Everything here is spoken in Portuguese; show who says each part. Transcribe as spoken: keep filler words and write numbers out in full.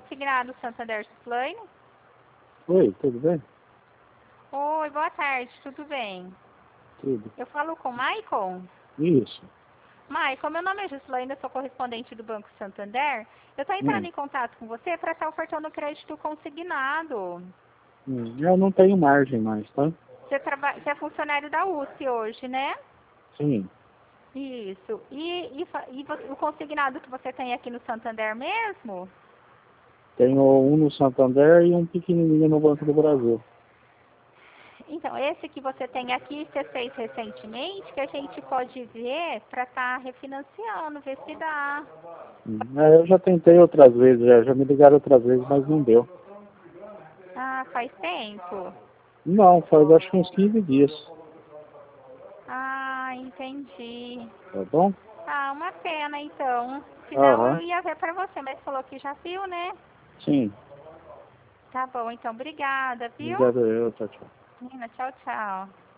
Speaker 1: consignado Santander Supply.
Speaker 2: Oi, tudo bem?
Speaker 1: Oi, boa tarde, tudo bem?
Speaker 2: Tudo.
Speaker 1: Eu falo com o Maicon?
Speaker 2: Isso.
Speaker 1: Maicon, meu nome é Gislaine, eu sou correspondente do Banco Santander. Eu estou entrando
Speaker 2: Hum.
Speaker 1: em contato com você para estar ofertando crédito consignado.
Speaker 2: Hum. Eu não tenho margem mais, tá?
Speaker 1: Você, traba... você é funcionário da U S P hoje, né?
Speaker 2: Sim.
Speaker 1: Isso. E, e, fa- e vo- o consignado que você tem aqui no Santander mesmo?
Speaker 2: Tenho um no Santander e um pequenininho no Banco do Brasil.
Speaker 1: Então, esse que você tem aqui, você fez recentemente, que a gente pode ver para estar refinanciando, ver se dá.
Speaker 2: Hum. É, eu já tentei outras vezes, já, já me ligaram outras vezes, mas não deu.
Speaker 1: Ah, faz tempo?
Speaker 2: Não, faz acho que uns quinze dias.
Speaker 1: Ah, entendi.
Speaker 2: Tá bom?
Speaker 1: Ah, uma pena então. Senão
Speaker 2: Aham.
Speaker 1: eu ia ver para você, mas falou que já viu, né?
Speaker 2: Sim.
Speaker 1: Tá bom, então obrigada, viu?
Speaker 2: Obrigado eu, tchau, tchau.
Speaker 1: Menina, tchau, tchau.